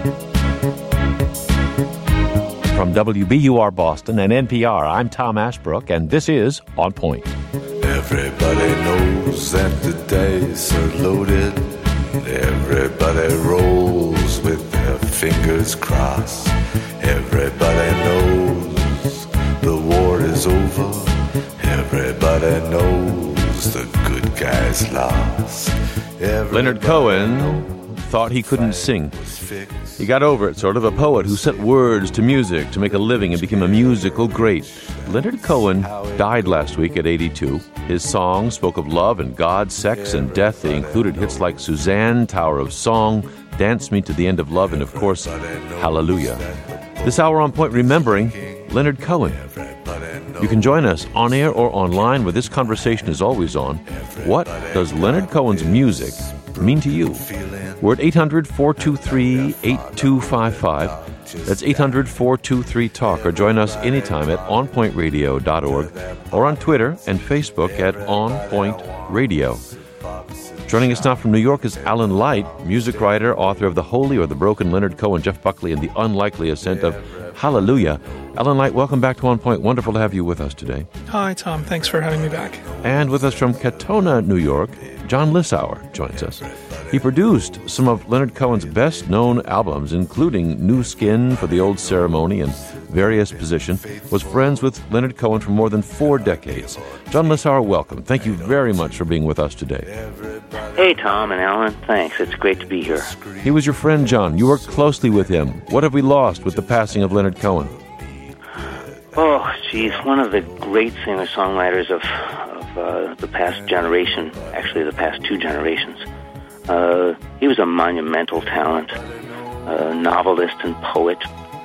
From WBUR Boston and NPR, I'm Tom Ashbrook, and this is On Point. Everybody knows that the dice are loaded. Everybody rolls with their fingers crossed. Everybody knows the war is over. Everybody knows the good guys lost. Leonard Cohen thought he couldn't sing. He got over it, sort of a poet who set words to music to make a living and became a musical great. Leonard Cohen died last week at 82. His songs spoke of love and God, sex and death. They included hits like Suzanne, Tower of Song, Dance Me to the End of Love, and of course, Hallelujah. This hour on Point remembering Leonard Cohen. You can join us on air or online where this conversation is always on. What does Leonard Cohen's music mean to you? We're at 800-423-8255. That's 800-423-TALK. Or join us anytime at onpointradio.org or on Twitter and Facebook at onpointradio. Joining us now from New York is Alan Light, music writer, author of The Holy or the Broken Leonard Cohen, Jeff Buckley, and the Unlikely Ascent of Hallelujah. Alan Light, welcome back to On Point. Wonderful to have you with us today. Hi, Tom. Thanks for having me back. And with us from Katona, New York, John Lissauer joins us. He produced some of Leonard Cohen's best-known albums, including New Skin for the Old Ceremony and Various Position, was friends with Leonard Cohen for more than 4 decades. John Lissauer, welcome. Thank you very much for being with us today. Hey, Tom and Alan. Thanks. It's great to be here. He was your friend, John. You worked closely with him. What have we lost with the passing of Leonard Cohen? Oh, geez. One of the great singer-songwriters of the past generation, actually the past 2 generations. He was a monumental talent, novelist and poet,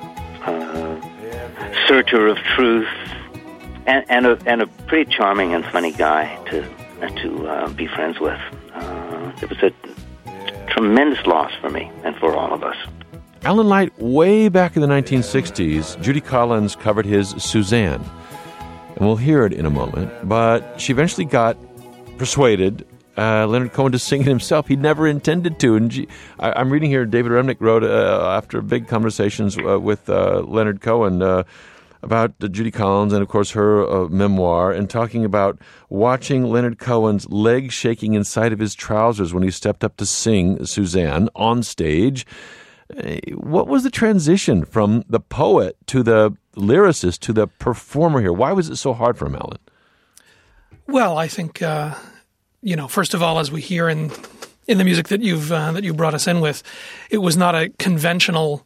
searcher of truth, and a pretty charming and funny guy to be friends with. It was a tremendous loss for me and for all of us. Alan Light, way back in the 1960s, Judy Collins covered his Suzanne. And we'll hear it in a moment. But she eventually got persuaded Leonard Cohen to sing it himself. He never intended to. And I'm reading here, David Remnick wrote, after big conversations with Leonard Cohen about Judy Collins and, of course, her memoir, and talking about watching Leonard Cohen's legs shaking inside of his trousers when he stepped up to sing Suzanne on stage. What was the transition from the poet to the lyricist to the performer here? Why was it so hard for him, Alan? Well, I think, first of all, as we hear in the music that you brought us in with, it was not a conventional,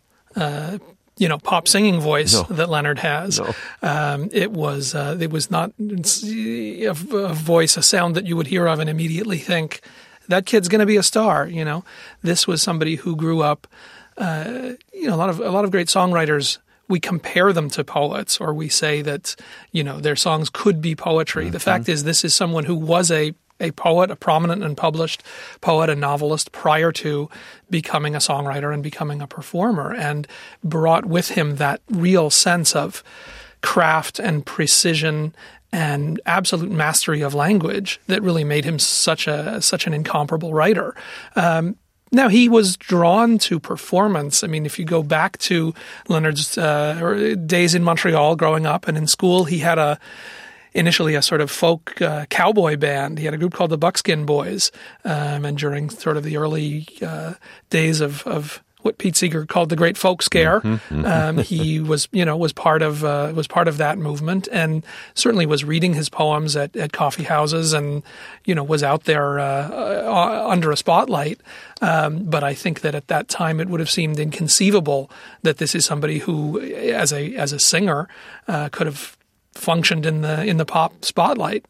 pop singing voice that Leonard has. No. It was not a voice, a sound that you would hear of and immediately think, that kid's going to be a star. This was somebody who grew up. A lot of great songwriters, we compare them to poets, or we say that their songs could be poetry. Mm-hmm. The fact is, this is someone who was a poet, a prominent and published poet, a novelist, prior to becoming a songwriter and becoming a performer, and brought with him that real sense of craft and precision and absolute mastery of language that really made him such an incomparable writer. Now, he was drawn to performance. I mean, if you go back to Leonard's days in Montreal growing up and in school, he had initially a sort of folk cowboy band. He had a group called the Buckskin Boys. And during sort of the early days of what Pete Seeger called the Great Folk Scare, he was part of that movement, and certainly was reading his poems at coffee houses, and was out there under a spotlight. But I think that at that time it would have seemed inconceivable that this is somebody who, as a singer, could have functioned in the pop spotlight.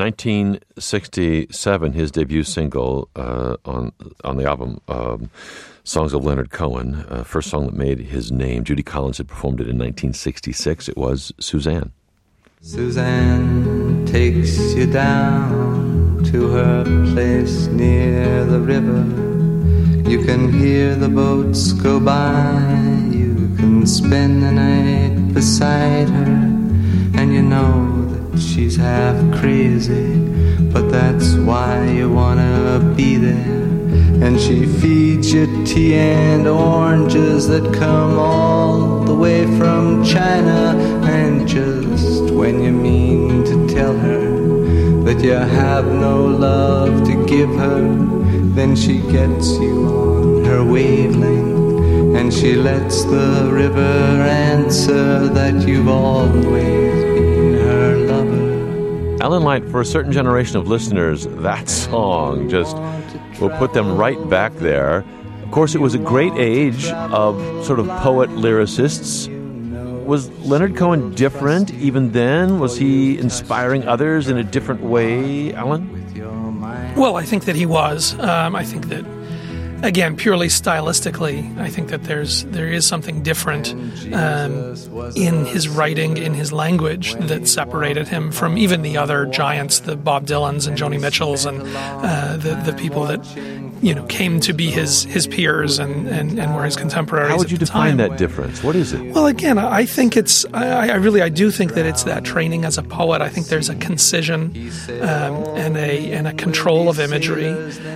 1967, his debut single on the album. Songs of Leonard Cohen, first song that made his name. Judy Collins had performed it in 1966. It was Suzanne. Suzanne takes you down to her place near the river. You can hear the boats go by. You can spend the night beside her. And you know that she's half crazy, but that's why you wanna be there. And she feeds you tea and oranges ones that come all the way from China. And just when you mean to tell her that you have no love to give her, then she gets you on her wavelength, and she lets the river answer that you've always been her lover. Alan Light, for a certain generation of listeners, that song just will put them right back there. Of course, it was a great age of sort of poet-lyricists. Was Leonard Cohen different even then? Was he inspiring others in a different way, Alan? Well, I think that he was. I think that, again, purely stylistically, I think that there is something different in his writing, in his language, that separated him from even the other giants, the Bob Dylans and Joni Mitchells, and the people that came to be his peers and were his contemporaries. How would you at the define time. that difference? What is it? Well, again, I think I do think that it's that training as a poet. I think there's a concision and a control of imagery.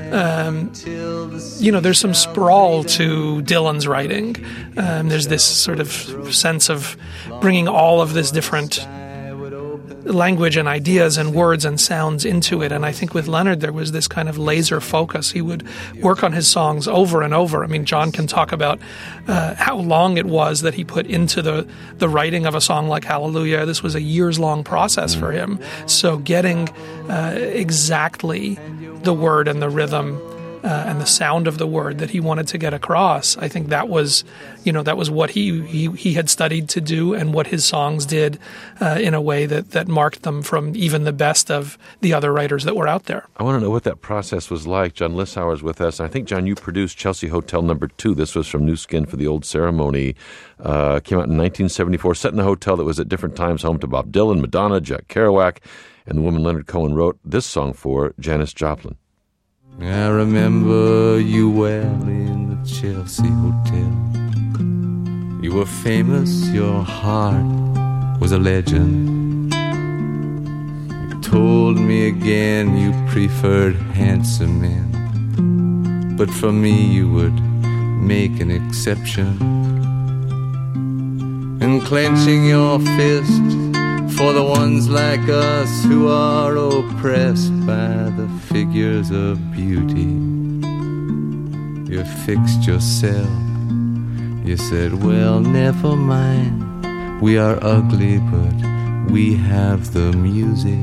There's some sprawl to Dylan's writing. There's this sort of sense of bringing all of this different language and ideas and words and sounds into it. And I think with Leonard, there was this kind of laser focus. He would work on his songs over and over. I mean, John can talk about how long it was that he put into the writing of a song like Hallelujah. This was a years-long process for him. So getting exactly the word and the rhythm and the sound of the word that he wanted to get across, I think that was what he had studied to do, and what his songs did in a way that marked them from even the best of the other writers that were out there. I want to know what that process was like. John Lissauer is with us. I think, John, you produced Chelsea Hotel No. 2. This was from New Skin for the Old Ceremony. Came out in 1974, set in a hotel that was at different times home to Bob Dylan, Madonna, Jack Kerouac, and the woman Leonard Cohen wrote this song for, Janis Joplin. I remember you well in the Chelsea Hotel. You were famous, your heart was a legend. You told me again you preferred handsome men, but for me you would make an exception. And clenching your fist for the ones like us who are oppressed by the figures of beauty, you fixed yourself. You said, well, never mind, we are ugly, but we have the music.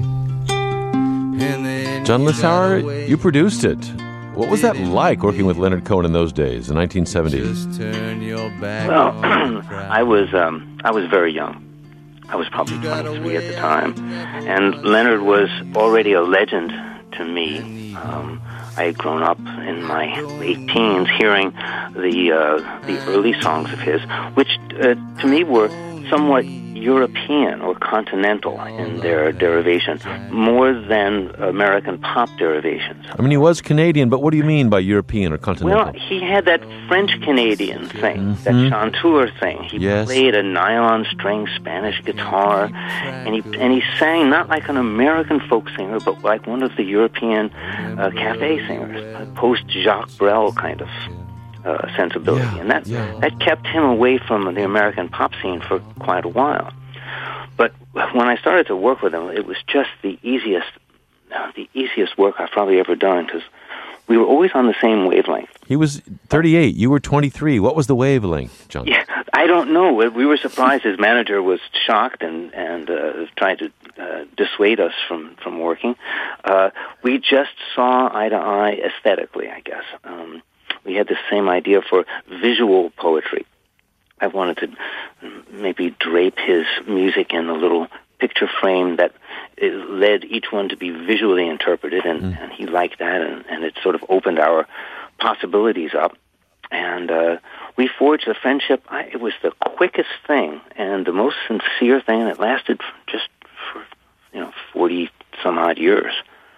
And then John Lissauer, you produced it. What was that like, working with Leonard Cohen in those days, the 1970s? Just turn your back Well, on the crowd. I was very young. I was probably 23 at the time, and Leonard was already a legend to me. I had grown up in my late teens hearing the early songs of his, which to me were somewhat European or continental in their derivation, more than American pop derivations. I mean, he was Canadian, but what do you mean by European or continental? Well, he had that French-Canadian thing, that chanteur thing. He played a nylon string Spanish guitar, and he sang not like an American folk singer, but like one of the European cafe singers, post-Jacques Brel kind of sensibility. And that kept him away from the American pop scene for quite a while. But when I started to work with him, it was just the easiest work I've probably ever done, because we were always on the same wavelength. He was 38. You were 23. What was the wavelength, John? Yeah, I don't know. We were surprised. His manager was shocked and tried to dissuade us from working. We just saw eye to eye aesthetically, I guess. We had the same idea for visual poetry. I wanted to maybe drape his music in a little picture frame that led each one to be visually interpreted, and he liked that, and it sort of opened our possibilities up. And we forged a friendship. It was the quickest thing and the most sincere thing that lasted just for 40 some odd years.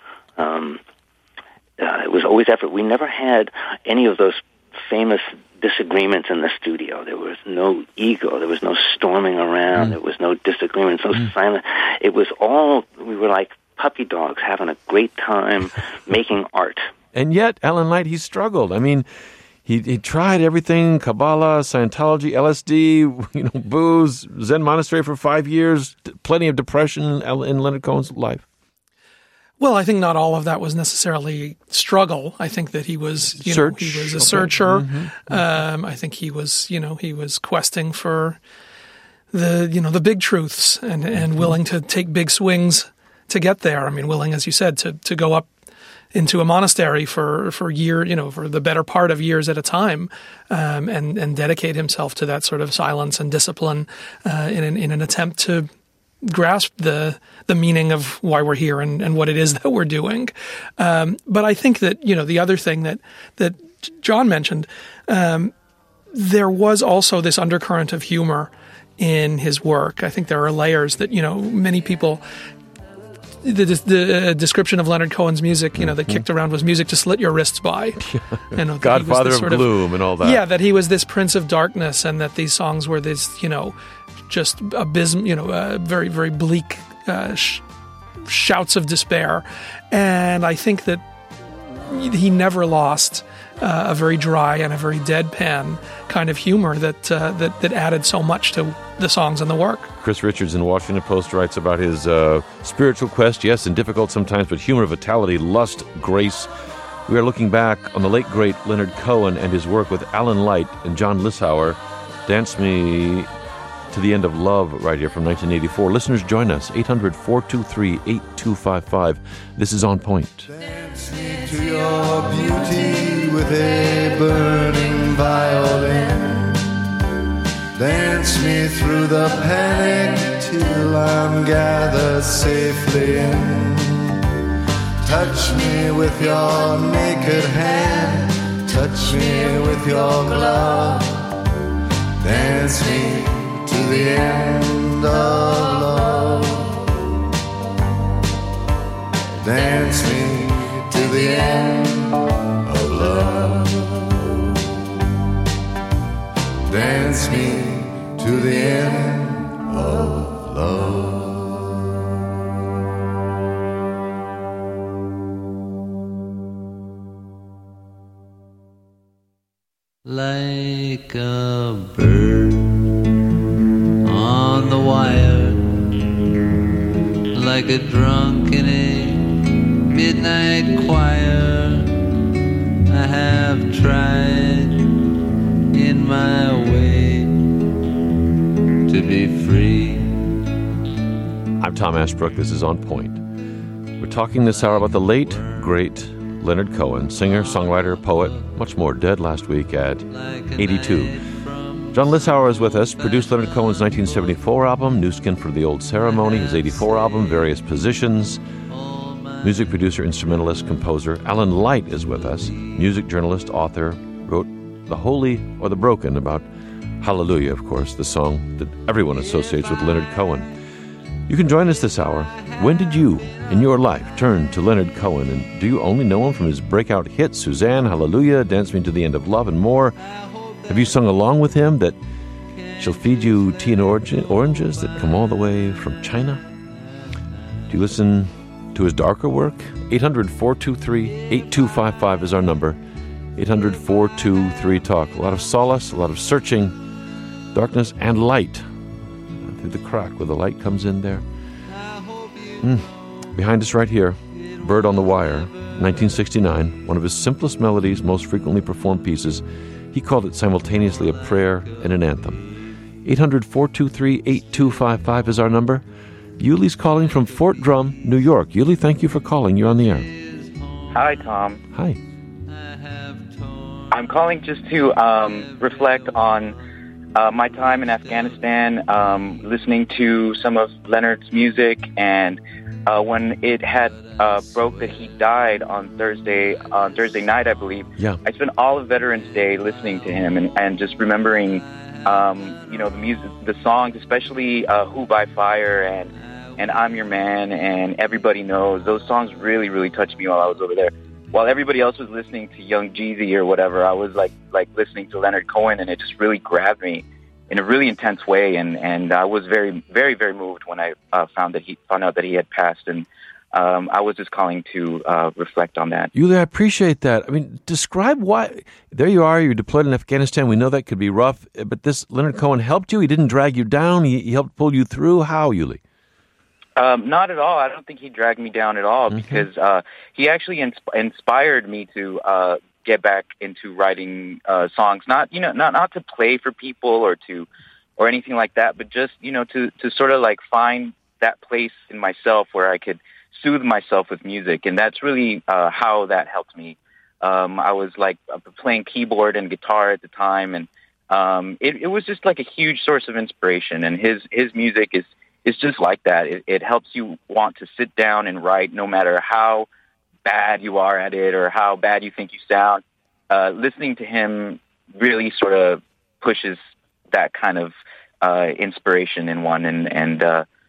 It was always effort. We never had any of those famous disagreements in the studio. There was no ego. There was no storming around. There was no disagreement. No silence. It was all, we were like puppy dogs having a great time making art. And yet, Alan Light, he struggled. I mean, he tried everything: Kabbalah, Scientology, LSD, booze, Zen monastery for 5 years, plenty of depression in Leonard Cohen's life. Well, I think not all of that was necessarily struggle. I think that he was, he was a searcher. Mm-hmm. I think he was questing for the big truths and willing to take big swings to get there. I mean, willing, as you said, to go up into a monastery for for the better part of years at a time, and dedicate himself to that sort of silence and discipline in an attempt to grasp the meaning of why we're here and what it is that we're doing. But I think that, the other thing that John mentioned, there was also this undercurrent of humor in his work. I think there are layers that, many people, the description of Leonard Cohen's music, that kicked around was music to slit your wrists by. Godfather of Gloom and all that. Yeah, that he was this Prince of Darkness and that these songs were this, just abysmal, very, very bleak shouts of despair. And I think that he never lost a very dry and a very deadpan kind of humor that added so much to the songs and the work. Chris Richards in the Washington Post writes about his spiritual quest, yes, and difficult sometimes, but humor, vitality, lust, grace. We are looking back on the late, great Leonard Cohen and his work with Alan Light and John Lissauer. Dance Me to the End of Love right here from 1984. Listeners, join us, 800-423-8255. This is On Point. Dance me to your beauty with a burning violin. Dance me through the panic till I'm gathered safely in. Touch me with your naked hand. Touch me with your glove. Dance me to the end of love. Dance me to the end of love. Dance me to the end of love. Like a bird on the wire, like a drunk in a midnight choir, I have tried in my way to be free. I'm Tom Ashbrook. This is On Point. We're talking this hour about the late, great Leonard Cohen, singer, songwriter, poet, much more, dead last week at 82. John Lissauer is with us, produced Leonard Cohen's 1974 album, New Skin for the Old Ceremony, his 84 album, Various Positions. Music producer, instrumentalist, composer. Alan Light is with us, music journalist, author, wrote The Holy or the Broken, about Hallelujah, of course, the song that everyone associates with Leonard Cohen. You can join us this hour. When did you, in your life, turn to Leonard Cohen? And do you only know him from his breakout hits, Suzanne, Hallelujah, Dance Me to the End of Love, and more? Have you sung along with him that she'll feed you tea and oranges that come all the way from China? Do you listen to his darker work? 800-423-8255 is our number. 800-423-TALK. A lot of solace, a lot of searching, darkness and light. Through the crack where the light comes in there. Behind us right here, Bird on the Wire, 1969, one of his simplest melodies, most frequently performed pieces. He called it simultaneously a prayer and an anthem. 800-423-8255 is our number. Yuli's calling from Fort Drum, New York. Yuli, thank you for calling. You're on the air. Hi, Tom. Hi. I'm calling just to reflect on my time in Afghanistan, listening to some of Leonard's music, and when it had broke that he died on Thursday night, I believe. Yeah. I spent all of Veterans Day listening to him and just remembering, the music, the songs, especially "Who by Fire" and "I'm Your Man" and "Everybody Knows." Those songs really, really touched me while I was over there. While everybody else was listening to Young Jeezy or whatever, I was like listening to Leonard Cohen, and it just really grabbed me in a really intense way. And I was very, very, very moved when I found out that he had passed. And I was just calling to reflect on that. Uli, I appreciate that. I mean, describe why. There you are, you're deployed in Afghanistan. We know that could be rough, but this Leonard Cohen helped you? He didn't drag you down? He helped pull you through? How, Uli? Not at all. I don't think he dragged me down at all because he actually inspired me to get back into writing songs. Not to play for people or anything like that, but just to sort of like find that place in myself where I could soothe myself with music, and that's really how that helped me. I was like playing keyboard and guitar at the time, and it was just like a huge source of inspiration. And his music is just like that. It helps you want to sit down and write, no matter how bad you are at it or how bad you think you sound. Listening to him really sort of pushes that kind of inspiration in one, and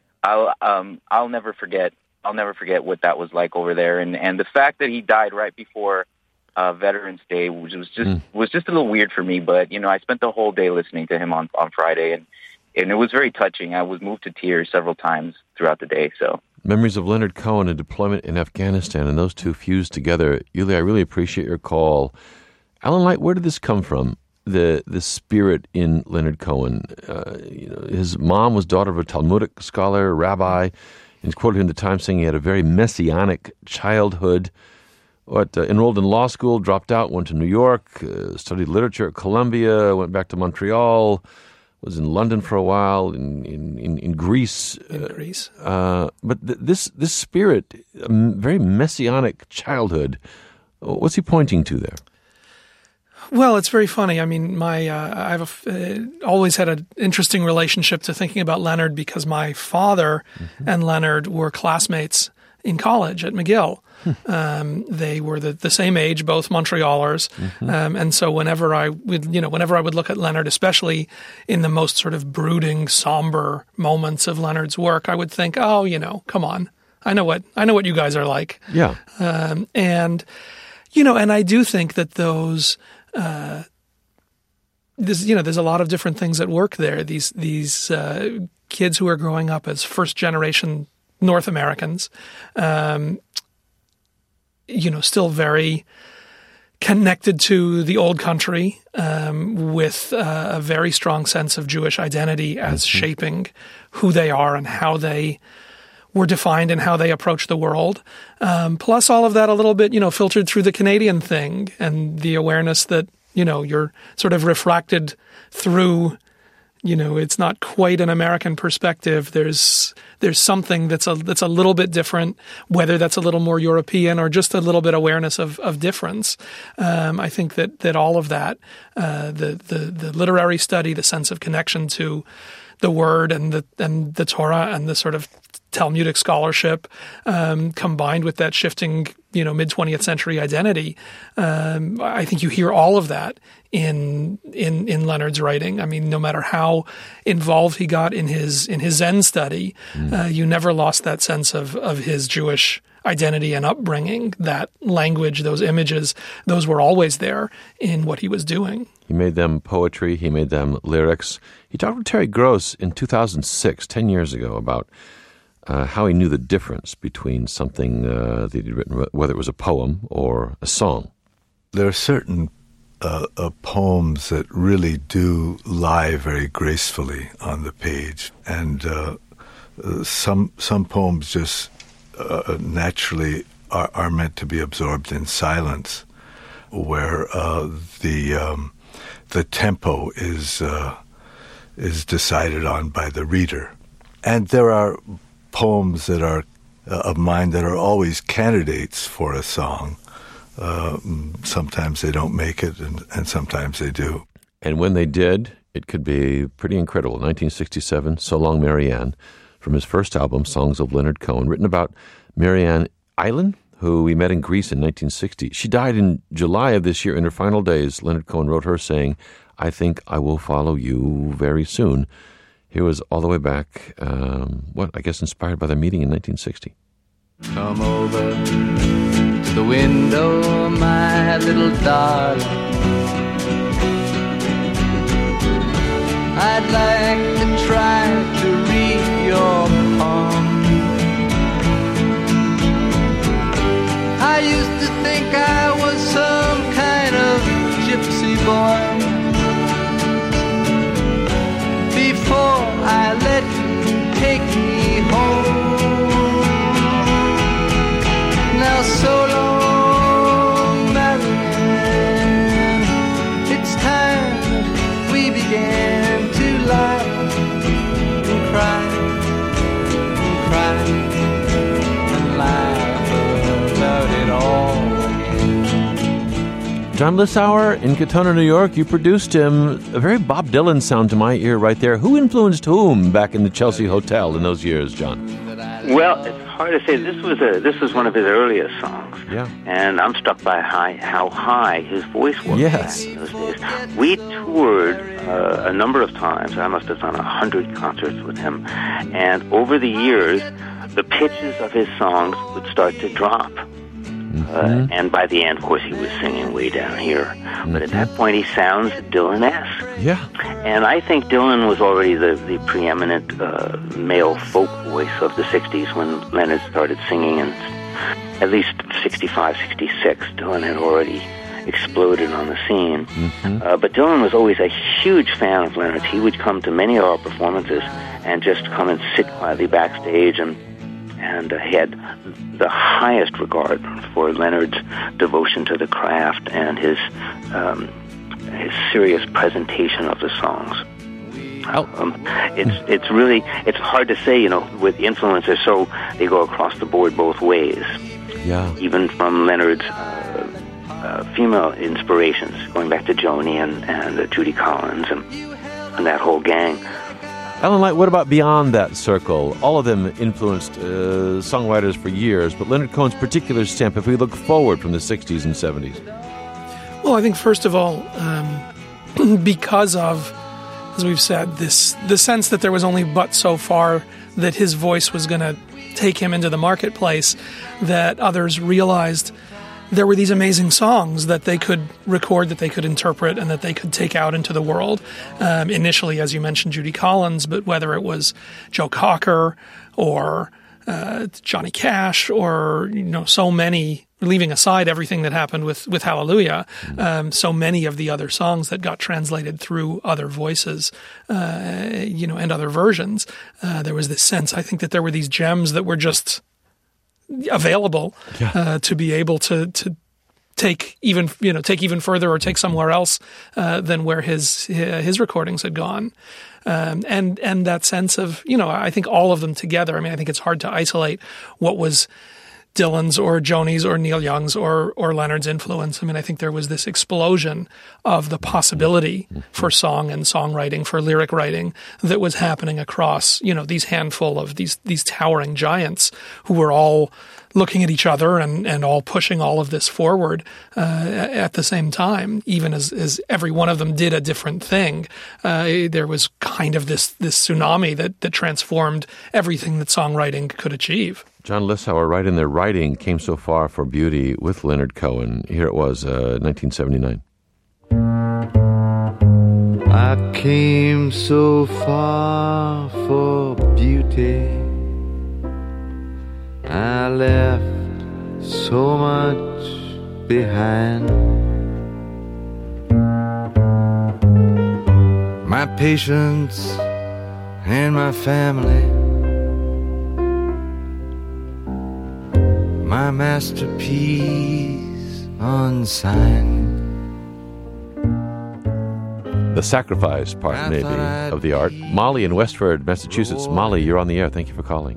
I'll never forget what that was like over there, and the fact that he died right before Veterans Day, which was just a little weird for me. But I spent the whole day listening to him on Friday, and it was very touching. I was moved to tears several times throughout the day. So memories of Leonard Cohen and deployment in Afghanistan, and those two fused together. Uli, I really appreciate your call. Alan Light, where did this come from? The spirit in Leonard Cohen. His mom was daughter of a Talmudic scholar, rabbi. He's quoted in the Times saying he had a very messianic childhood. Enrolled in law school, dropped out, went to New York, studied literature at Columbia, went back to Montreal, was in London for a while, in Greece. In Greece. But this spirit, a very messianic childhood, what's he pointing to there? Well, it's very funny. I mean, I've always had an interesting relationship to thinking about Leonard because my father and Leonard were classmates in college at McGill. They were the same age, both Montrealers, and so whenever I would look at Leonard, especially in the most sort of brooding, somber moments of Leonard's work, I would think, oh, come on, I know what you guys are like. Yeah, and I do think that those. There's a lot of different things at work there. These kids who are growing up as first generation North Americans, still very connected to the old country, with a very strong sense of Jewish identity as shaping who they are and how they were defined and how they approach the world. Plus all of that a little bit, filtered through the Canadian thing and the awareness that, you're sort of refracted through, it's not quite an American perspective. There's something that's a little bit different, whether that's a little more European or just a little bit awareness of difference. I think that all of that, the literary study, the sense of connection to the word and the Torah and the sort of Talmudic scholarship, combined with that shifting, mid-20th century identity, I think you hear all of that in Leonard's writing. I mean, no matter how involved he got in his Zen study, you never lost that sense of his Jewish identity and upbringing. That language, those images, those were always there in what he was doing. He made them poetry. He made them lyrics. He talked with Terry Gross in 2006, 10 years ago, about how he knew the difference between something that he'd written, whether it was a poem or a song. There are certain poems that really do lie very gracefully on the page, and some poems just naturally are meant to be absorbed in silence, where the tempo is decided on by the reader. And there are poems that are of mine that are always candidates for a song. Sometimes they don't make it, and sometimes they do. And when they did, it could be pretty incredible. 1967, So Long, Marianne, from his first album, Songs of Leonard Cohen, written about Marianne Eilen, who we met in Greece in 1960. She died in July of this year. In her final days, Leonard Cohen wrote her saying, "I think I will follow you very soon." Here was all the way back, inspired by the meeting in 1960. Come over to the window, my little darling. I'd like to try to read your palm. began to laugh and cry and cry and laugh about it all again. John Lissauer in Katona, New York, you produced him. A very Bob Dylan sound to my ear right there. Who influenced whom back in the Chelsea Hotel in those years, John? Well, it's hard to say. This was one of his earliest songs. Yeah. And I'm struck by how high his voice was Yes. back in those days. We toured a number of times. I must have done 100 concerts with him. And over the years, the pitches of his songs would start to drop. And by the end, of course, he was singing way down here. But at that point, he sounds Dylan-esque. Yeah. And I think Dylan was already the preeminent male folk voice of the 60s when Leonard started singing. And at least 65, 66, Dylan had already exploded on the scene. But Dylan was always a huge fan of Leonard's. He would come to many of our performances and just come and sit quietly backstage, and he had the highest regard for Leonard's devotion to the craft and his serious presentation of the songs. It's hard to say, with influencers, so they go across the board both ways. Yeah. Even from Leonard's female inspirations, going back to Joni and Judy Collins and that whole gang. Alan Light, what about beyond that circle? All of them influenced songwriters for years, but Leonard Cohen's particular stamp, if we look forward from the 60s and 70s. Well, I think first of all, because of, as we've said, the sense that there was only but so far that his voice was going to take him into the marketplace, that others realized there were these amazing songs that they could record, that they could interpret, and that they could take out into the world. Initially, as you mentioned, Judy Collins, but whether it was Joe Cocker or Johnny Cash or so many, leaving aside everything that happened with Hallelujah, so many of the other songs that got translated through other voices, and other versions. There was this sense, I think, that there were these gems that were just available to be able to take even further or take somewhere else than where his recordings had gone. And that sense of, I think all of them together, I think it's hard to isolate what was Dylan's or Joni's or Neil Young's or Leonard's influence. I think there was this explosion of the possibility for song and songwriting, for lyric writing that was happening across, these handful of these towering giants who were all looking at each other and all pushing all of this forward at the same time, even as every one of them did a different thing. There was kind of this tsunami that transformed everything that songwriting could achieve. John Lissauer, right in their writing, came so far for beauty with Leonard Cohen. Here it was, 1979. I came so far for beauty, I left so much behind. My patience and my family, my masterpiece unsigned. The sacrifice part, maybe, of the art. Molly in Westford, Massachusetts. Molly, you're on the air. Thank you for calling.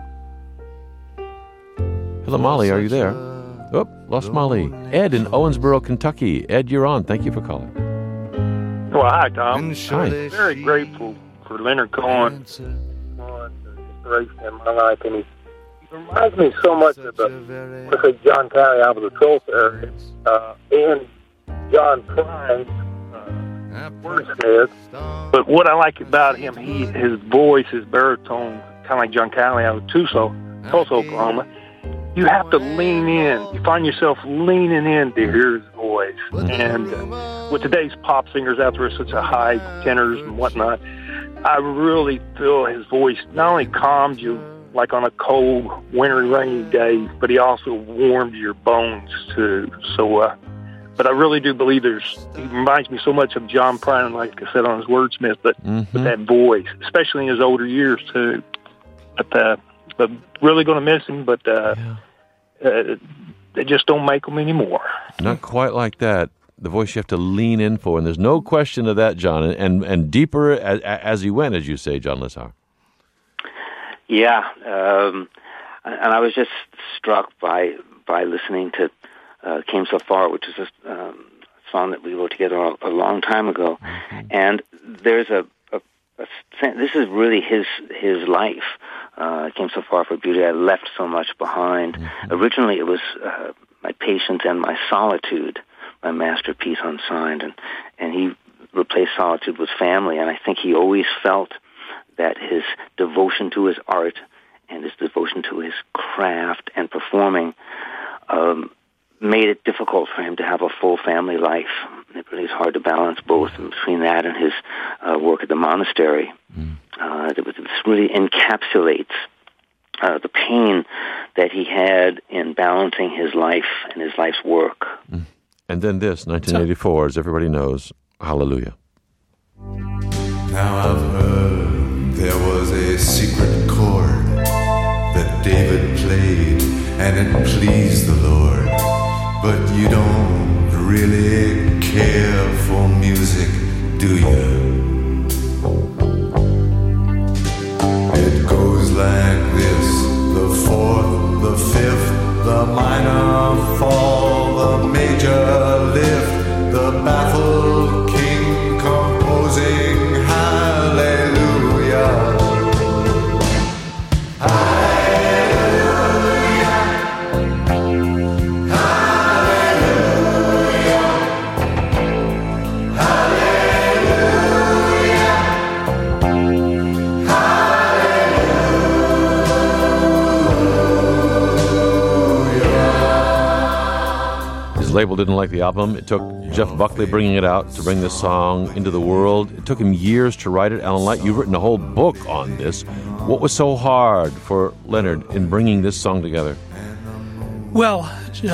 Hello, Molly. Are you there? Oh, lost Molly. Ed in Owensboro, Kentucky. Ed, you're on. Thank you for calling. Well, hi, Tom. Hi. Very grateful for Leonard Cohen, inspiration in my life, and he reminds me so much of John Calley out of the Tulsa area, and John Prine, wordsmith. But what I like about him, his voice, his baritone, kind of like John Calley out of Tulsa, Oklahoma. You have to lean in. You find yourself leaning in to hear his voice. And with today's pop singers out there, such a high tenors and whatnot, I really feel his voice not only calmed you like on a cold, wintry, rainy day, but he also warmed your bones too. So, but I really do believe he reminds me so much of John Prine, like I said, on his wordsmith, but with that voice, especially in his older years too. But really going to miss him, but they just don't make them anymore. Not quite like that. the voice you have to lean in for, and there's no question of that, John, and deeper as he went, as you say, John Lissauer. Yeah, and I was just struck by listening to Came So Far, which is a song that we wrote together a long time ago, and there's this is really his life. Came so far for beauty, I left so much behind. Originally, it was My Patience and My Solitude, my masterpiece unsigned, and he replaced solitude with family, and I think he always felt that his devotion to his art and his devotion to his craft and performing made it difficult for him to have a full family life. It really is hard to balance both between that and his work at the monastery. This really encapsulates the pain that he had in balancing his life and his life's work. And then this, 1984, as everybody knows, Hallelujah. Now I've heard there was a secret chord that David played, and it pleased the Lord. But you don't really care for music, do you? It goes like this: the fourth, the fifth, the minor fall, the major lift, the baffled king composing hallelujah. His label didn't like the album. It took Jeff Buckley bringing it out to bring this song into the world. It took him years to write it. Alan Light, you've written a whole book on this. What was so hard for Leonard in bringing this song together? Well,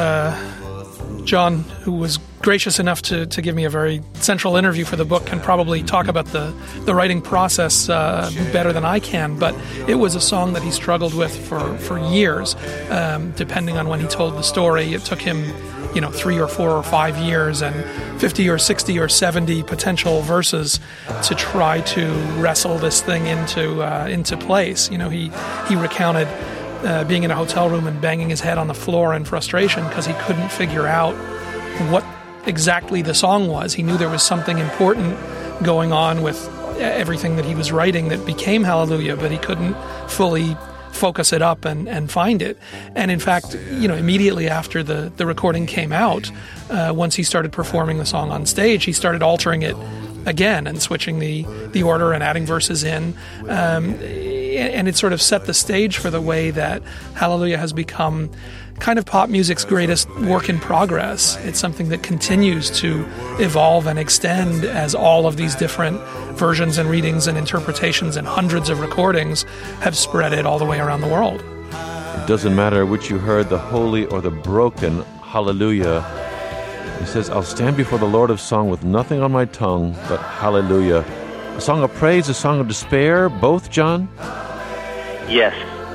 John, who was gracious enough to give me a very central interview for the book, can probably talk about the writing process better than I can, but it was a song that he struggled with for years, depending on when he told the story. It took him 3 or 4 or 5 years and 50 or 60 or 70 potential verses to try to wrestle this thing into place. He recounted being in a hotel room and banging his head on the floor in frustration because he couldn't figure out what exactly the song was. He knew there was something important going on with everything that he was writing that became Hallelujah, but he couldn't fully focus it up and find it. And in fact, immediately after the recording came out, once he started performing the song on stage, he started altering it again and switching the order and adding verses in. And it sort of set the stage for the way that Hallelujah has become kind of pop music's greatest work in progress. It's something that continues to evolve and extend as all of these different versions and readings and interpretations and hundreds of recordings have spread it all the way around the world. It doesn't matter which you heard, the holy or the broken, hallelujah. He says, I'll stand before the Lord of song with nothing on my tongue but hallelujah. A song of praise, a song of despair, both, John? Yes.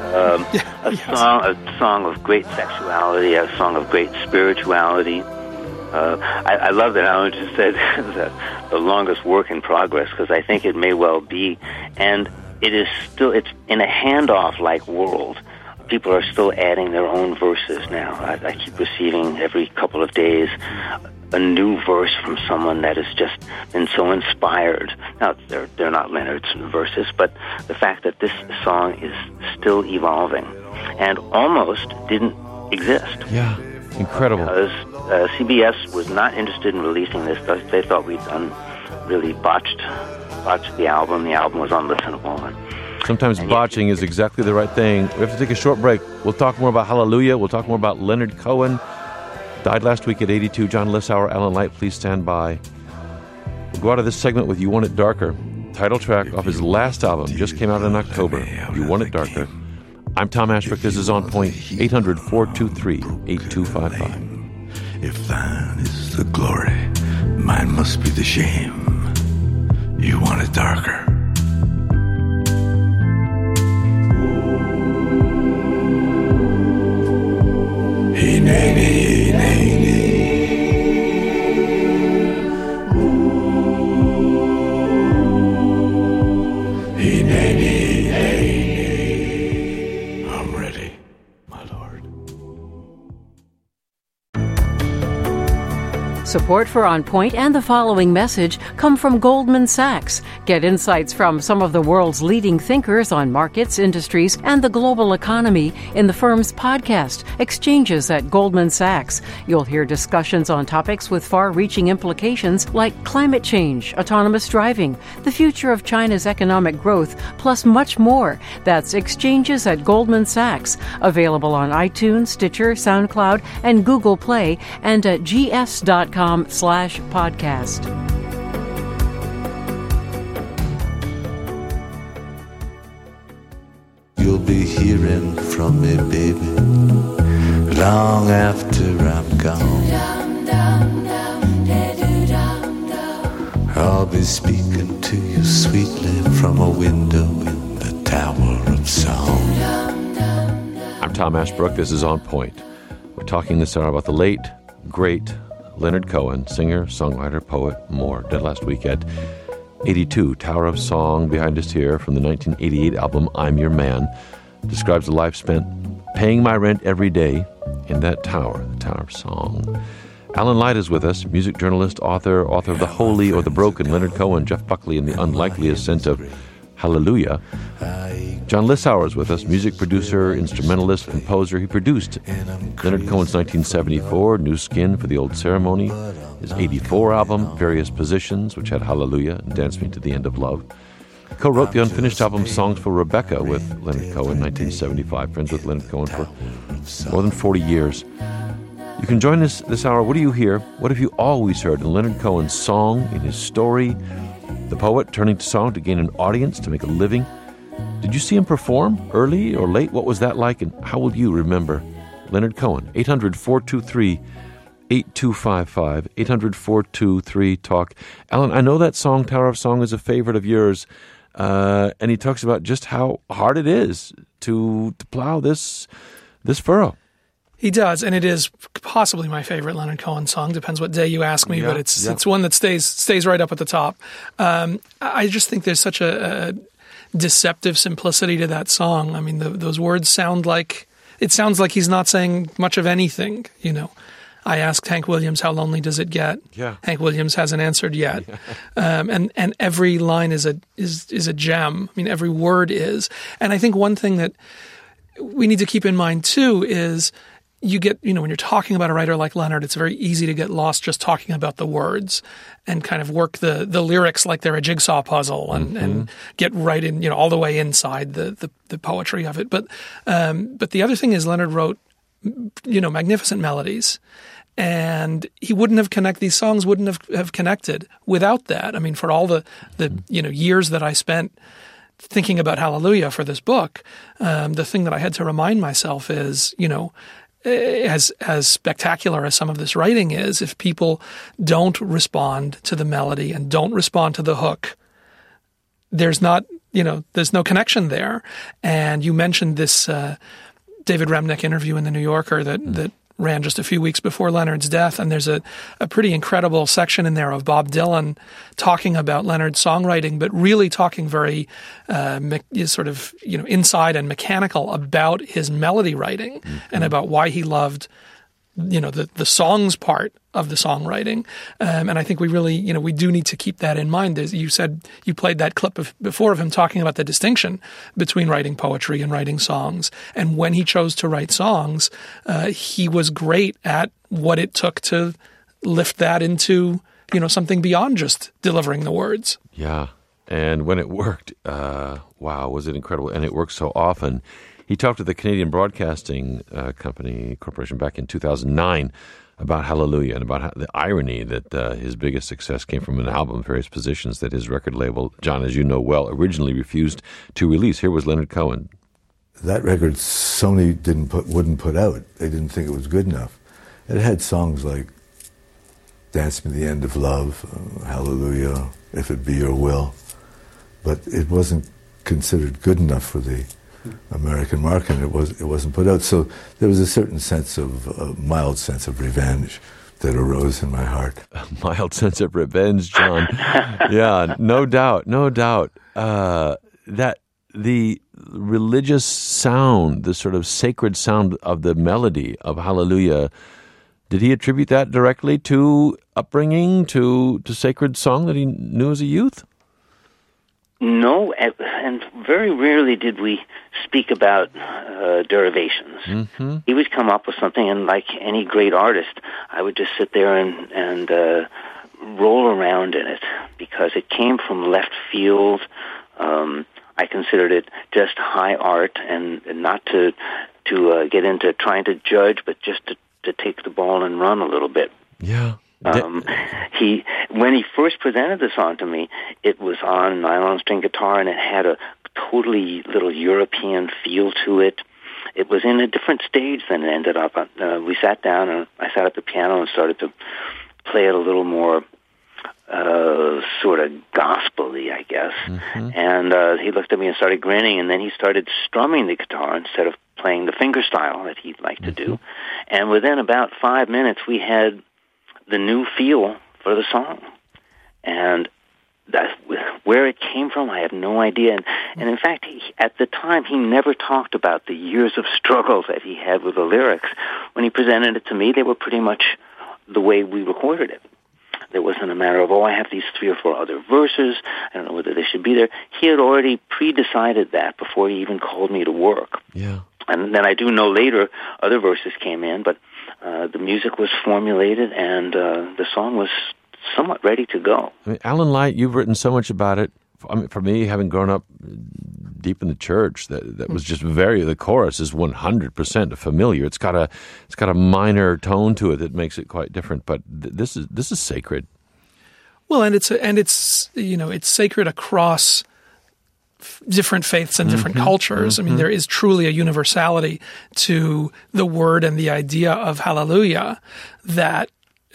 A song of great sexuality, a song of great spirituality. I love that Alan just said the longest work in progress, because I think it may well be. And it's in a handoff-like world. People are still adding their own verses now. I keep receiving every couple of days a new verse from someone that has just been so inspired. Now, they're not Leonard's verses, but the fact that this song is still evolving and almost didn't exist. Yeah, incredible. Because CBS was not interested in releasing this. They thought we'd really botched the album. The album was unlistenable. Sometimes botching is exactly the right thing. We have to take a short break. We'll talk more about Hallelujah. We'll talk more about Leonard Cohen. Died last week at 82. John Lissauer, Alan Light, please stand by. We'll go out of this segment with You Want It Darker, title track off his last album, just came out in October, You Want It Darker. I'm Tom Ashbrook. This is On Point, 800-423-8255. If thine is the glory, mine must be the shame. You want it darker. Hey, nay, nay, nay, nay. Support for On Point and the following message come from Goldman Sachs. Get insights from some of the world's leading thinkers on markets, industries, and the global economy in the firm's podcast, Exchanges at Goldman Sachs. You'll hear discussions on topics with far-reaching implications like climate change, autonomous driving, the future of China's economic growth, plus much more. That's Exchanges at Goldman Sachs, available on iTunes, Stitcher, SoundCloud, and Google Play, and at gs.com/podcast. You'll be hearing from me, baby, long after I'm gone. I'll be speaking to you sweetly from a window in the Tower of Song. I'm Tom Ashbrook. This is On Point. We're talking this hour about the late, great Leonard Cohen, singer, songwriter, poet, more. Dead last week at 82. Tower of Song behind us here from the 1988 album I'm Your Man. Describes a life spent paying my rent every day in that tower, the Tower of Song. Alan Light is with us, music journalist, author of The Holy or the Broken, Leonard Cohen, Jeff Buckley, and the Unlikely Ascent of Hallelujah. John Lissauer is with us, music producer, instrumentalist, composer. He produced Leonard Cohen's 1974 New Skin for the Old Ceremony, his 84 album, Various Positions, which had Hallelujah and Dance Me to the End of Love. Co-wrote the unfinished album Songs for Rebecca with Leonard Cohen, 1975. Friends with Leonard Cohen for more than 40 years. You can join us this hour. What do you hear? What have you always heard in Leonard Cohen's song, in his story? The poet turning to song to gain an audience, to make a living. Did you see him perform early or late? What was that like, and how will you remember Leonard Cohen? 800-423-8255, 800-423-TALK. Alan, I know that song, Tower of Song, is a favorite of yours, and he talks about just how hard it is to plow this furrow. He does, and it is possibly my favorite Leonard Cohen song. Depends what day you ask me, but it's one that stays right up at the top. I just think there's such a deceptive simplicity to that song. I mean, those words sounds like he's not saying much of anything. You know, I asked Hank Williams, "How lonely does it get?" Yeah. Hank Williams hasn't answered yet. Yeah. And every line is a gem. I mean, every word is. And I think one thing that we need to keep in mind too is, you get, when you're talking about a writer like Leonard, it's very easy to get lost just talking about the words and kind of work the lyrics like they're a jigsaw puzzle and get right in, all the way inside the poetry of it. But the other thing is Leonard wrote, magnificent melodies, and he wouldn't have these songs wouldn't have connected without that. I mean, for all the years that I spent thinking about Hallelujah for this book, the thing that I had to remind myself is, as spectacular as some of this writing is, if people don't respond to the melody and don't respond to the hook, there's no connection there. And you mentioned this David Remnick interview in the New Yorker that ran just a few weeks before Leonard's death, and there's a pretty incredible section in there of Bob Dylan talking about Leonard's songwriting, but really talking very inside and mechanical about his melody writing and about why he loved the songs part of the songwriting. And I think we really, we do need to keep that in mind. As you said, you played that clip before of him talking about the distinction between writing poetry and writing songs. And when he chose to write songs, he was great at what it took to lift that into, something beyond just delivering the words. Yeah. And when it worked, wow, was it incredible. And it worked so often. He talked to the Canadian Broadcasting Corporation back in 2009 about Hallelujah and about the irony that his biggest success came from an album, Various Positions, that his record label, John, as you know well, originally refused to release. Here was Leonard Cohen. That record Sony wouldn't put out. They didn't think it was good enough. It had songs like Dance Me to the End of Love, Hallelujah, If It Be Your Will, but it wasn't considered good enough for the American market, and it wasn't put out. So there was a certain sense of, mild sense of revenge that arose in my heart. A mild sense of revenge, John. Yeah, no doubt. That the religious sound, the sort of sacred sound of the melody of Hallelujah Did he attribute that directly to upbringing, to sacred song that he knew as a youth? No, and very rarely did we speak about derivations. Mm-hmm. He would come up with something, and like any great artist, I would just sit there and roll around in it because it came from left field. I considered it just high art, and not to get into trying to judge, but just to take the ball and run a little bit. Yeah. When he first presented the song to me, it was on nylon string guitar, and it had a totally little European feel to it. It was in a different stage than it ended up. We sat down, and I sat at the piano and started to play it a little more sort of gospel-y, I guess. Mm-hmm. And he looked at me and started grinning, and then he started strumming the guitar instead of playing the finger style that he'd like to do. And within about 5 minutes, we had the new feel for the song. And that's where it came from. I have no idea. And in fact, at the time, he never talked about the years of struggle that he had with the lyrics. When he presented it to me, they were pretty much the way we recorded it. There wasn't a matter of, I have these 3 or 4 other verses. I don't know whether they should be there. He had already pre-decided that before he even called me to work. Yeah. And then I do know later other verses came in, but the music was formulated and the song was somewhat ready to go. I mean, Alan Light, you've written so much about it. I mean, for me, having grown up deep in the church, that was just the chorus is 100% familiar. It's got a minor tone to it that makes it quite different. But this is sacred. Well, and it's sacred across different faiths and different cultures. I mean, there is truly a universality to the word and the idea of hallelujah that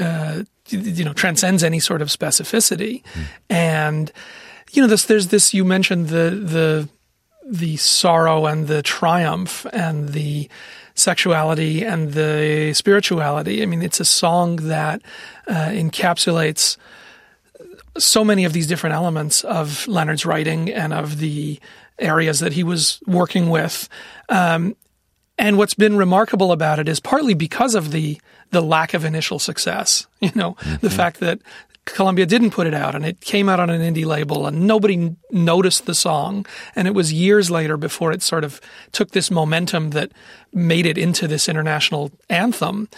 transcends any sort of specificity. And there's this. You mentioned the sorrow and the triumph and the sexuality and the spirituality. I mean, it's a song that encapsulates so many of these different elements of Leonard's writing and of the areas that he was working with. And what's been remarkable about it is partly because of the lack of initial success. The fact that Columbia didn't put it out, and it came out on an indie label, and nobody noticed the song. And it was years later before it sort of took this momentum that made it into this international anthem.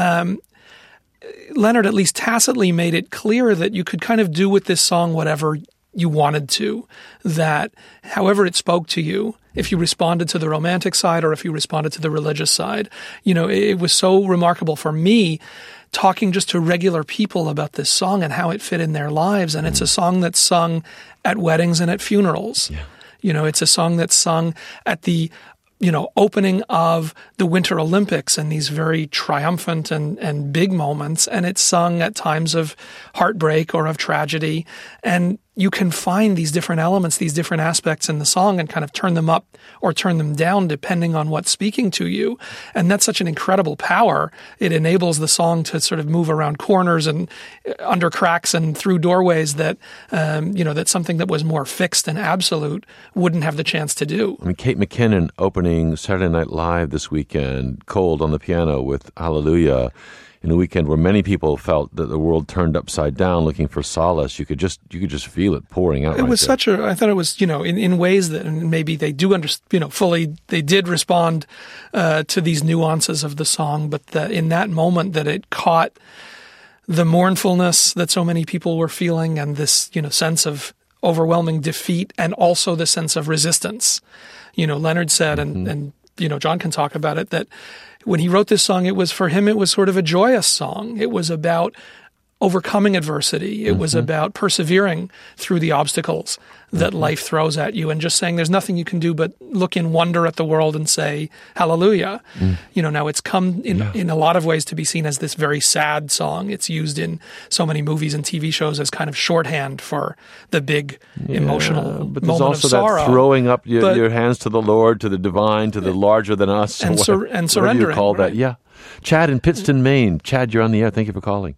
Leonard at least tacitly made it clear that you could kind of do with this song whatever you wanted to, that however it spoke to you, if you responded to the romantic side or if you responded to the religious side. It was so remarkable for me talking just to regular people about this song and how it fit in their lives. And it's a song that's sung at weddings and at funerals. Yeah. It's a song that's sung at the opening of the Winter Olympics and these very triumphant and big moments. And it's sung at times of heartbreak or of tragedy. And you can find these different elements, these different aspects in the song and kind of turn them up or turn them down depending on what's speaking to you. And that's such an incredible power. It enables the song to sort of move around corners and under cracks and through doorways that, that something that was more fixed and absolute wouldn't have the chance to do. I mean, Kate McKinnon opening Saturday Night Live this weekend, cold on the piano with Hallelujah, in a weekend where many people felt that the world turned upside down looking for solace. You could just feel it pouring out. It was I thought it was, in ways that maybe they do fully, they did respond to these nuances of the song, but in that moment that it caught the mournfulness that so many people were feeling and this, sense of overwhelming defeat and also the sense of resistance. Leonard said, and John can talk about it, that when he wrote this song, it was sort of a joyous song. It was about overcoming adversity. It was about persevering through the obstacles that life throws at you and just saying there's nothing you can do but look in wonder at the world and say, hallelujah. Now it's come in a lot of ways to be seen as this very sad song. It's used in so many movies and TV shows as kind of shorthand for the big emotional but moment there's also of sorrow. That throwing up your hands to the Lord, to the divine, to the larger than us. And surrendering. What do you call that? Yeah. Chad in Pittston, Maine. Chad, you're on the air. Thank you for calling.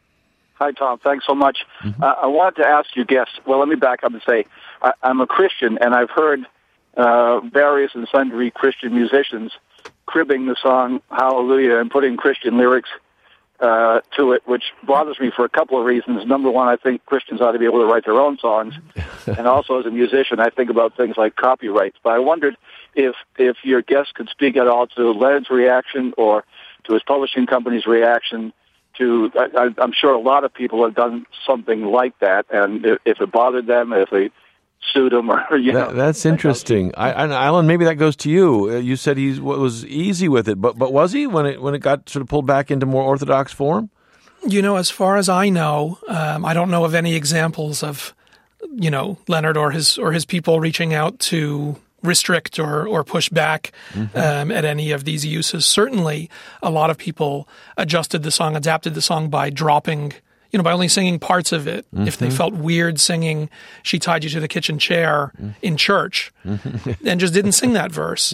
Hi, Tom. Thanks so much. I wanted to ask your guest, let me back up and say I'm a Christian, and I've heard various and sundry Christian musicians cribbing the song Hallelujah and putting Christian lyrics to it, which bothers me for a couple of reasons. Number one, I think Christians ought to be able to write their own songs. And also as a musician, I think about things like copyrights. But I wondered if your guest could speak at all to Leonard's reaction or to his publishing company's reaction to, I'm sure a lot of people have done something like that, and if it bothered them, if they sued him, or, That's interesting. Alan, maybe that goes to you. You said he was easy with it, but was he when it got sort of pulled back into more orthodox form? As far as I know, I don't know of any examples of, Leonard or his people reaching out to restrict or push back at any of these uses. Certainly, a lot of people adapted the song by dropping, by only singing parts of it. If they felt weird singing "She Tied You to the Kitchen Chair" in church, and just didn't sing that verse.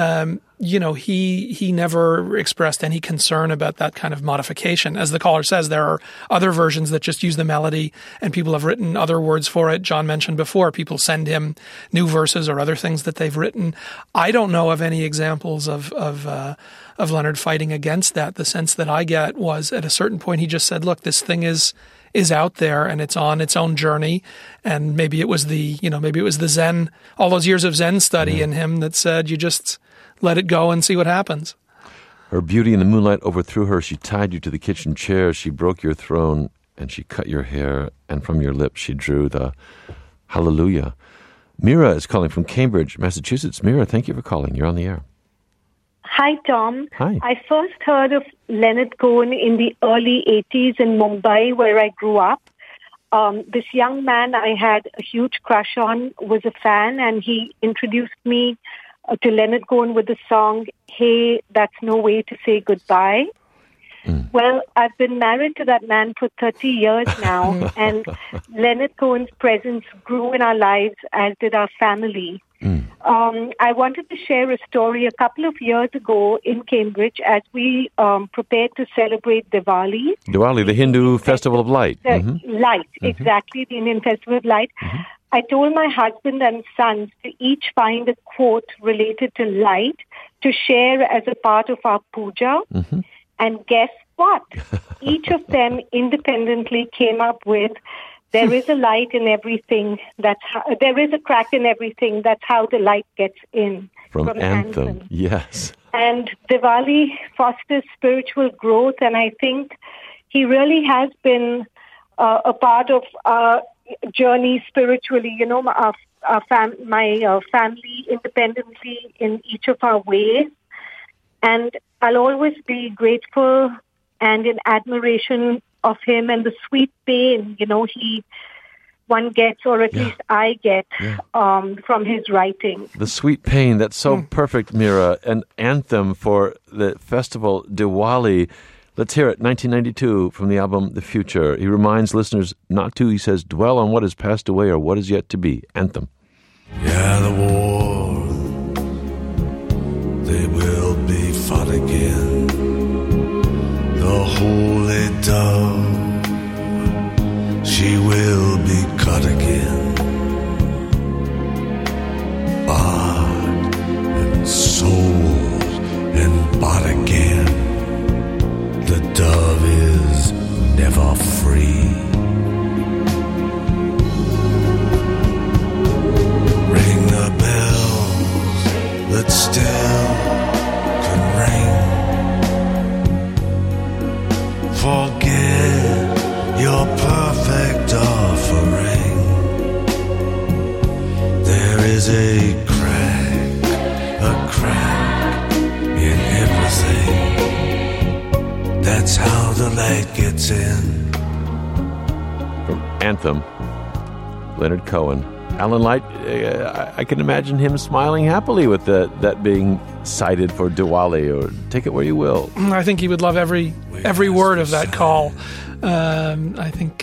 He never expressed any concern about that kind of modification. As the caller says, there are other versions that just use the melody, and people have written other words for it. John mentioned before, people send him new verses or other things that they've written. I don't know of any examples of Leonard fighting against that. The sense that I get was at a certain point he just said, look, this thing is out there and it's on its own journey. And maybe it was the Zen, all those years of Zen study in him that said, you just let it go and see what happens. Her beauty in the moonlight overthrew her. She tied you to the kitchen chair. She broke your throne and she cut your hair. And from your lips she drew the hallelujah. Mira is calling from Cambridge, Massachusetts. Mira, thank you for calling. You're on the air. Hi, Tom. Hi. I first heard of Leonard Cohen in the early 80s in Mumbai, where I grew up. This young man I had a huge crush on was a fan, and he introduced me to Leonard Cohen with the song, Hey, That's No Way to Say Goodbye. Well, I've been married to that man for 30 years now, and Leonard Cohen's presence grew in our lives, as did our family. I wanted to share a story. A couple of years ago in Cambridge, as we prepared to celebrate Diwali. Diwali, the Hindu festival of light. Light, exactly, the Indian festival of light. I told my husband and sons to each find a quote related to light to share as a part of our puja. And guess what? Each of them independently came up with, there is a light in everything. There is a crack in everything. That's how the light gets in. From Anthem. Yes. And Diwali fosters spiritual growth, and I think he really has been a part of our journey spiritually. My family independently in each of our ways. And I'll always be grateful and in admiration of him and the sweet pain, one gets, or at least I get, from his writing. The sweet pain, that's so perfect, Mira. An anthem for the festival Diwali. Let's hear it, 1992, from the album The Future. He reminds listeners not to, he says, dwell on what has passed away or what is yet to be. Anthem. Yeah, the war, they will be fought again. The holy dove, she will be cut again. Bought and sold and bought again. The dove is never free. Ring the bells that still can ring. Forget your perfect offering. There is a crack in everything. That's how the light gets in. From Anthem, Leonard Cohen. Alan Light, I can imagine him smiling happily with that being cited for Diwali, or take it where you will. I think he would love every word of that call. I think,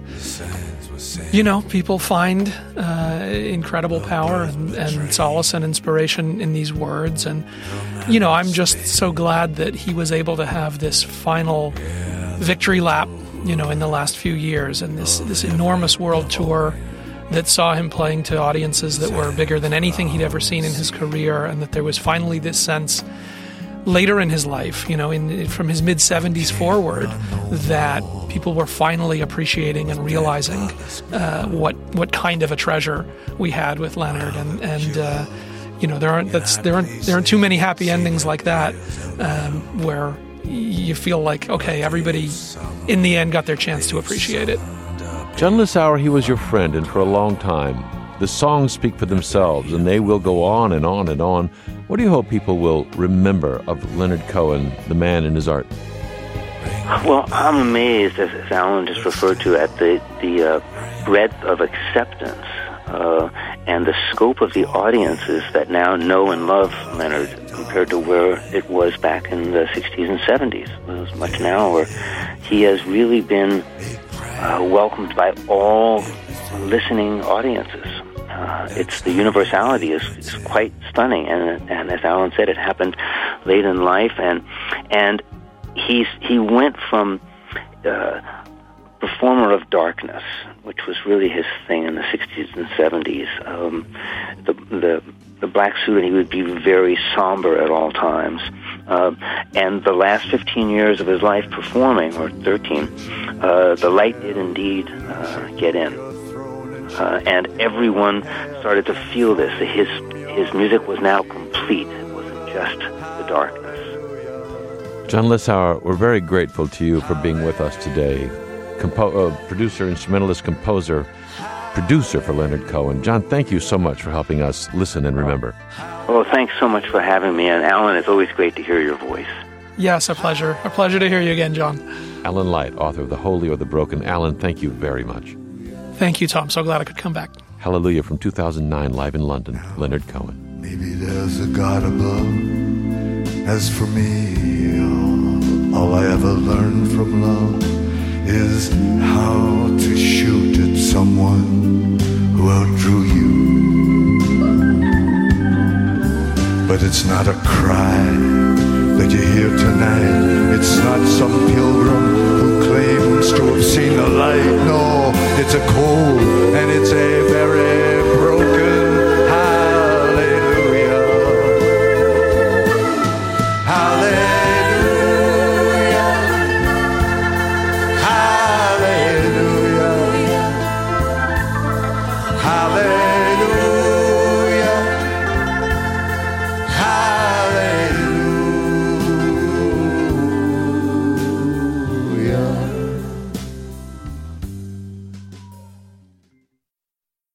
people find incredible power and solace and inspiration in these words. And, I'm just so glad that he was able to have this final victory lap, in the last few years, and this enormous world tour that saw him playing to audiences that were bigger than anything he'd ever seen in his career, and that there was finally this sense later in his life, from his mid-70s forward, that people were finally appreciating and realizing what kind of a treasure we had with Leonard, and there aren't too many happy endings like that, where you feel like, okay, everybody in the end got their chance to appreciate it. John Lissauer, he was your friend, and for a long time. The songs speak for themselves, and they will go on and on and on. What do you hope people will remember of Leonard Cohen, the man and his art? Well, I'm amazed, as Alan just referred to, at the breadth of acceptance and the scope of the audiences that now know and love Leonard compared to where it was back in the 60s and 70s. There's much now where he has really been welcomed by all listening audiences. It's the universality is quite stunning, and as Alan said, it happened late in life, and he went from performer of darkness, which was really his thing in the 60s and 70s. The black suit, and he would be very somber at all times. And the last 15 years of his life performing, or 13, the light did indeed get in. And everyone started to feel this. His music was now complete. It wasn't just the darkness. John Lissauer, we're very grateful to you for being with us today. Producer, instrumentalist, composer, producer for Leonard Cohen. John, thank you so much for helping us listen and remember. Well, thanks so much for having me. And Alan, it's always great to hear your voice. Yes, a pleasure. A pleasure to hear you again, John. Alan Light, author of The Holy or the Broken. Alan, thank you very much. Thank you, Tom. So glad I could come back. Hallelujah from 2009, live in London, Leonard Cohen. Maybe there's a God above. As for me, all I ever learned from love is how to shoot at someone who outdrew you. But it's not a cry that you hear tonight. It's not some pilgrim who claims to have seen the light. No, it's a cold and it's a very broken